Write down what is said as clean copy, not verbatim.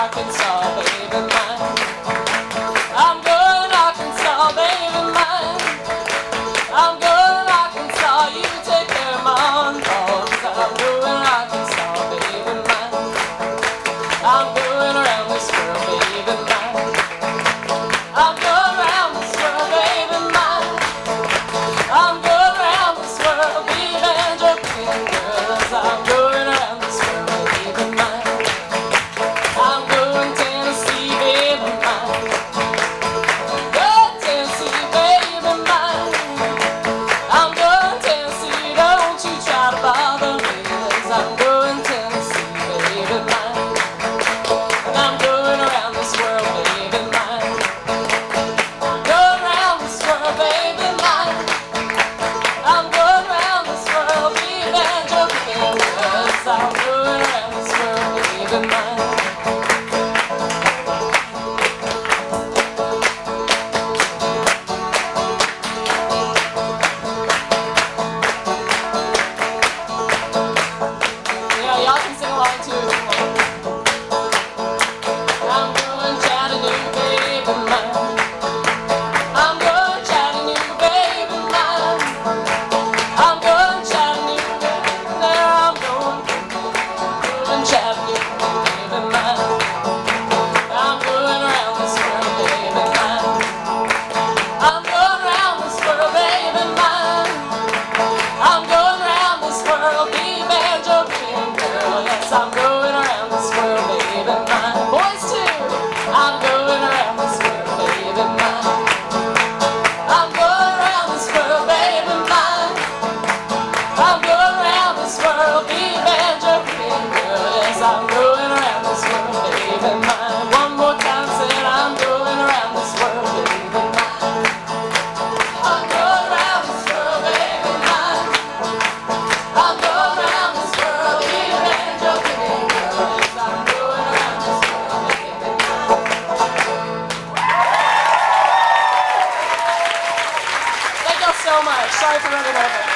Arkansas, baby mine. I'm going Arkansas, baby mine. I'm going Arkansas, you take care of my unborn. I'm going Arkansas, baby mine. I'm going around this world, baby mine. I'm going around this world, baby mine. I'm going around this world, baby, and joking girls. I'm going around this world, baby mine. I'm going Tennessee, baby mine. Going Tennessee, baby mine. I'm going Tennessee, don't you try to bother me, 'cause I'm going Tennessee, baby mine. And I'm going around this world, baby mine. Going around this world, baby mine. I'm going around this world, baby, and joking girls. I'm going around this world, baby mine. Yeah, y'all can sing along too. I'm going Chattanooga, baby mine. I'm going Chattanooga, baby mine. I'm going Chattanooga, there I'm going Chattanooga, baby mine. I'm going around this world, baby mine. I'm going around this world, baby mine. I'm going around this world, baby, and joking girl. Yes, I'm going around this world, baby mine. Boys too. I'm going around this world, baby mine. I'm going around this world, baby mine. I'm going around this world, baby, and joking girl. Yes, I'm going around this world, baby mine. One more time, said I'm going around this world, baby mine. I'm going around this world, baby mine. I'm going around this world, baby, and joking girl. Yes, I'm going around this world, baby mine. Thank y'all so much. Sorry for running over.